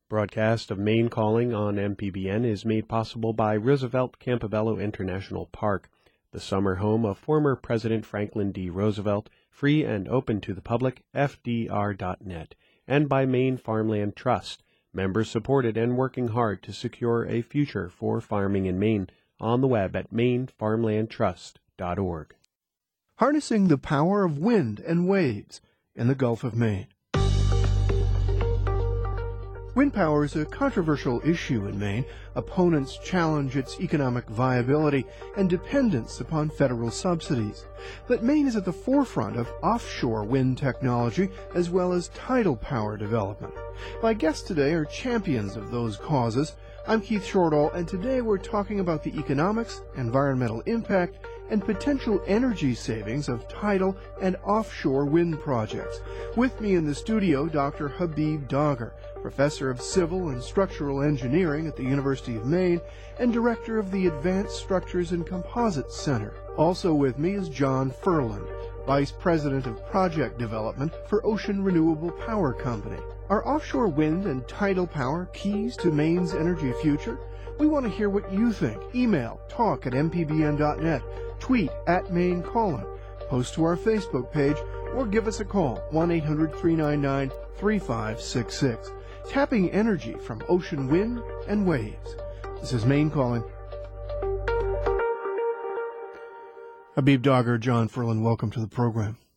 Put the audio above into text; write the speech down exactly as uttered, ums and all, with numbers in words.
Broadcast of Maine Calling on M P B N is made possible by Roosevelt Campobello International Park, the summer home of former President Franklin D. Roosevelt, free and open to the public, F D R dot net, and by Maine Farmland Trust, members supported and working hard to secure a future for farming in Maine, on the web at maine farmland trust dot org. Harnessing the power of wind and waves in the Gulf of Maine. Wind power is a controversial issue in Maine. Opponents challenge its economic viability and dependence upon federal subsidies. But Maine is at the forefront of offshore wind technology as well as tidal power development. My guests today are champions of those causes. I'm Keith Shortall, and today we're talking about the economics, environmental impact, and potential energy savings of tidal and offshore wind projects. With me in the studio, Doctor Habib Dagher, Professor of Civil and Structural Engineering at the University of Maine and Director of the Advanced Structures and Composites Center. Also with me is John Ferland, Vice President of Project Development for Ocean Renewable Power Company. Are offshore wind and tidal power keys to Maine's energy future? We want to hear what you think. Email talk at m p b n dot net, tweet at Maine Calling, post to our Facebook page, or give us a call, one eight hundred three nine nine three five six six. Tapping energy from ocean wind and waves. This is Maine Calling. Habib Dagher, John Ferland, welcome to the program.